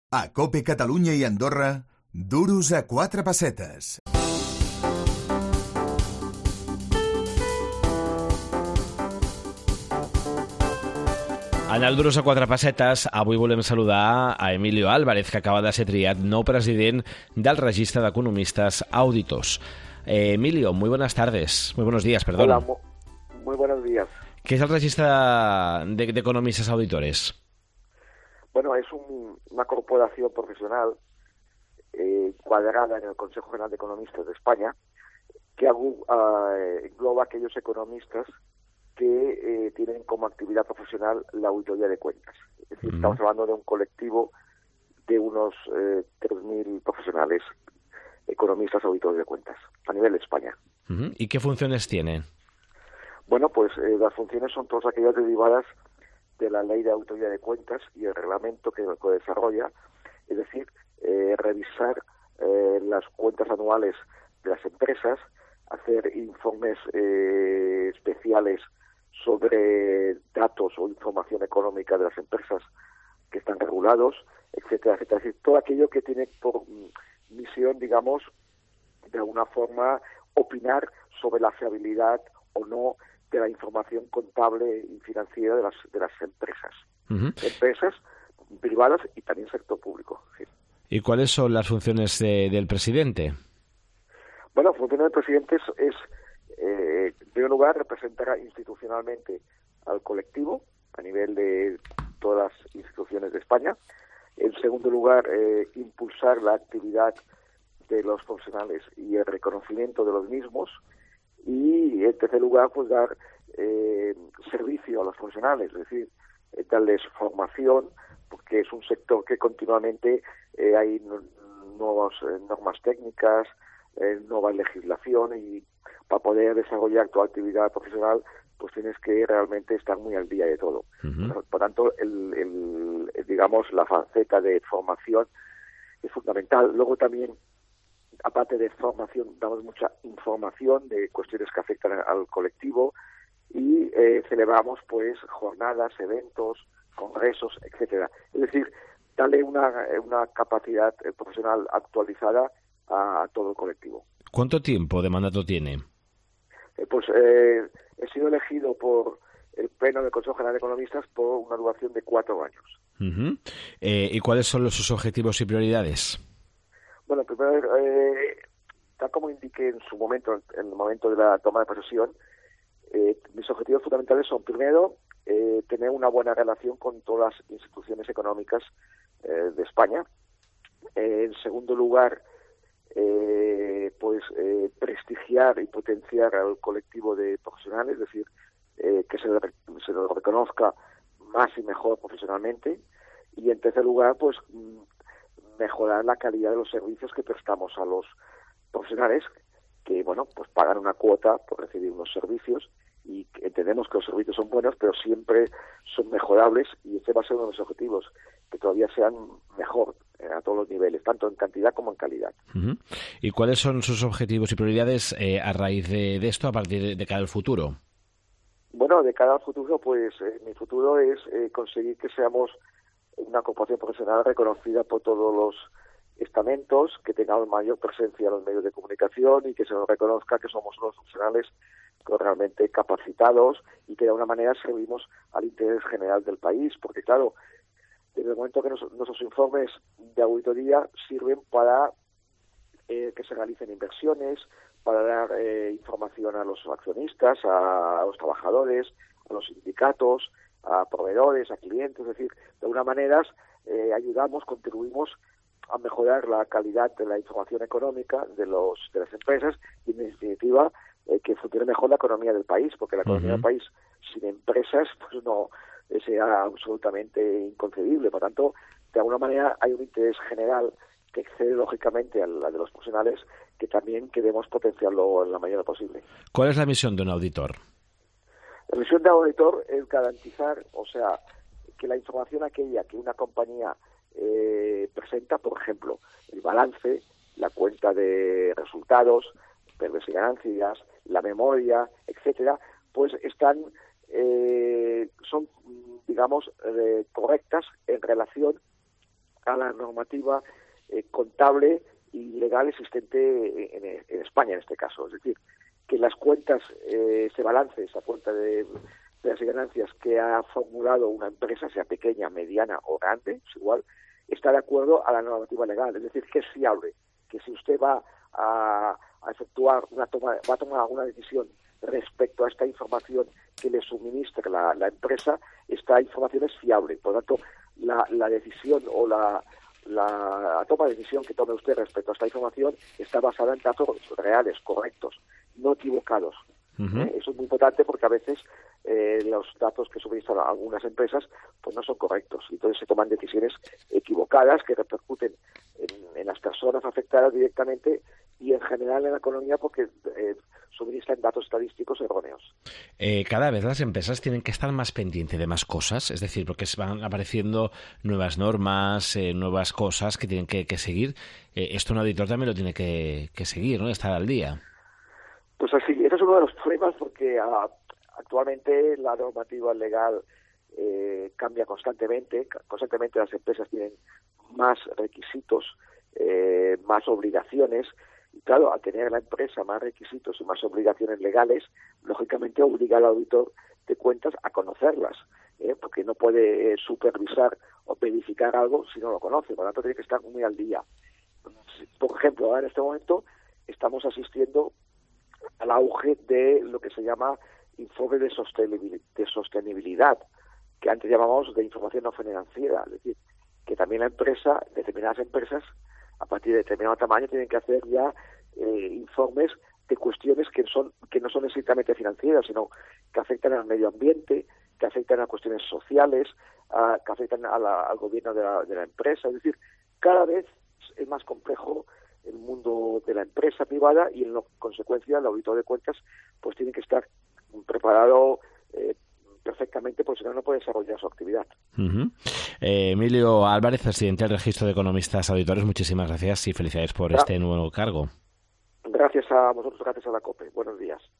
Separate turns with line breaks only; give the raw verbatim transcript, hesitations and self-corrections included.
A COPE Catalunya i Andorra, duros a quatre pessetes.
En el Duros a quatre pessetes, avui volem saludar a Emilio Álvarez, que acaba de ser triat nou president del Registre d'Economistes Auditors. Eh, Emilio, muy buenas tardes, muy buenos días, perdón.
Hola, mu- muy buenos días.
¿Qué es el Registre de, de Economistas Auditores?
Bueno, es un- una corporación profesional eh, cuadrada en el Consejo General de Economistas de España que agu- ah, eh, engloba a aquellos economistas que eh, tienen como actividad profesional la auditoría de cuentas. Es decir,
Ujú.
estamos hablando de un colectivo de unos eh, tres mil profesionales economistas auditores de cuentas a nivel de España.
Ujú. ¿Y qué funciones tiene?
Bueno, pues eh, las funciones son todas aquellas derivadas de la Ley de Auditoría de Cuentas y el reglamento que lo desarrolla, es decir, eh, revisar eh, las cuentas anuales de las empresas, hacer informes eh, especiales sobre datos o información económica de las empresas que están regulados, etcétera, etcétera. Es decir, todo aquello que tiene por mm, misión, digamos, de alguna forma opinar sobre la fiabilidad o no de la información contable y financiera de las de las empresas,
Ujú.
empresas privadas y también sector público. Sí.
¿Y cuáles son las funciones de- del presidente?
Bueno, la función del presidente es, es, eh, en primer lugar, representar institucionalmente al colectivo a nivel de todas las instituciones de España. En segundo lugar, eh, impulsar la actividad de los profesionales y el reconocimiento de los mismos. Y en tercer lugar, pues dar eh, servicio a los profesionales, es decir, eh, darles formación, porque es un sector que continuamente eh, hay nu- nuevas eh, normas técnicas, eh, nueva legislación, y para poder desarrollar tu actividad profesional pues tienes que realmente estar muy al día de todo.
Ujú.
Por tanto, el, el, el, digamos, la faceta de formación es fundamental. Luego también, aparte de formación, damos mucha información de cuestiones que afectan al colectivo y eh, celebramos pues jornadas, eventos, congresos, etcétera. Es decir, darle una, una capacidad eh, profesional actualizada a, a todo el colectivo.
¿Cuánto tiempo de mandato tiene?
Eh, pues eh, he sido elegido por el Pleno del Consejo General de Economistas por una duración de cuatro años.
Ujú. Eh, ¿Y cuáles son los- sus objetivos y prioridades?
Bueno, primero, eh, tal como indiqué en su momento, en el momento de la toma de posesión, eh, mis objetivos fundamentales son, primero, eh, tener una buena relación con todas las instituciones económicas eh, de España. Eh, en segundo lugar, eh, pues eh, prestigiar y potenciar al colectivo de profesionales, es decir, eh, que se le, se lo reconozca más y mejor profesionalmente. Y en tercer lugar, pues mm, mejorar la calidad de los servicios que prestamos a los profesionales, que bueno, pues pagan una cuota por recibir unos servicios, y que entendemos que los servicios son buenos, pero siempre son mejorables, y este va a ser uno de los objetivos, que todavía sean mejor eh, a todos los niveles, tanto en cantidad como en calidad.
Ujú. ¿Y cuáles son sus objetivos y prioridades eh, a raíz de, de esto, a partir de, de cara al futuro?
Bueno, de cara al futuro, pues eh, mi futuro es eh, conseguir que seamos una corporación profesional reconocida por todos los estamentos, que tengamos mayor presencia en los medios de comunicación y que se nos reconozca que somos unos profesionales realmente capacitados y que de alguna manera servimos al interés general del país, porque claro, desde el momento que nos, nuestros informes de auditoría sirven para eh, que se realicen inversiones, para dar eh, información a los accionistas, a, a los trabajadores, a los sindicatos, a proveedores, a clientes, es decir, de alguna manera eh, ayudamos, contribuimos a mejorar la calidad de la información económica de los de las empresas y, en definitiva, eh, que funcione mejor la economía del país, porque la economía
Ujú.
del país sin empresas pues no eh, sea absolutamente inconcebible. Por tanto, de alguna manera hay un interés general que excede lógicamente a la de los profesionales, que también queremos potenciarlo en la medida posible.
¿Cuál es la misión de un auditor?
La misión de auditor es garantizar, o sea, que la información aquella que una compañía eh, presenta, por ejemplo, el balance, la cuenta de resultados, pérdidas y ganancias, la memoria, etcétera, pues están eh, son, digamos, eh, correctas en relación a la normativa eh, contable y legal existente en, en España en este caso. Es decir, que las cuentas, eh, ese balance, esa cuenta de pérdidas y ganancias que ha formulado una empresa, sea pequeña, mediana o grande, es igual, está de acuerdo a la normativa legal. Es decir, que es fiable, que si usted va a, a efectuar una toma, va a tomar alguna decisión respecto a esta información que le suministra la, la empresa, esta información es fiable. Por lo tanto, la, la decisión o la, la toma de decisión que tome usted respecto a esta información está basada en datos reales, correctos, no equivocados. Uh-huh. ¿Eh? Eso es muy importante porque a veces eh, los datos que suministran algunas empresas pues no son correctos y entonces se toman decisiones equivocadas que repercuten en, en las personas afectadas directamente y en general en la economía porque eh, suministran datos estadísticos erróneos.
Eh, cada vez las empresas tienen que estar más pendientes de más cosas, es decir, porque van apareciendo nuevas normas, eh, nuevas cosas que tienen que, que seguir. Eh, esto un auditor también lo tiene que, que seguir, ¿no? Estar al día.
Pues así, ese es uno de los problemas porque uh, actualmente la normativa legal eh, cambia constantemente, constantemente las empresas tienen más requisitos, eh, más obligaciones, y claro, al tener la empresa más requisitos y más obligaciones legales, lógicamente obliga al auditor de cuentas a conocerlas, ¿eh? porque no puede eh, supervisar o verificar algo si no lo conoce, por lo tanto tiene que estar muy al día. Por ejemplo, ahora en este momento estamos asistiendo al auge de lo que se llama informe de sostenibilidad, de sostenibilidad, que antes llamábamos de información no financiera, es decir, que también la empresa, determinadas empresas, a partir de determinado tamaño, tienen que hacer ya eh, informes de cuestiones que son que no son estrictamente financieras, sino que afectan al medio ambiente, que afectan a cuestiones sociales, a, que afectan a la, al gobierno de la, de la empresa. Es decir, cada vez es más complejo el mundo de la empresa privada y en lo, consecuencia el auditor de cuentas pues tiene que estar preparado eh, perfectamente, porque si no, no puede desarrollar su actividad.
Uh-huh. eh, Emilio Álvarez, presidente del Registro de Economistas Auditores, muchísimas gracias y felicidades por Gra- este nuevo cargo.
Gracias a vosotros, gracias a la COPE. Buenos días.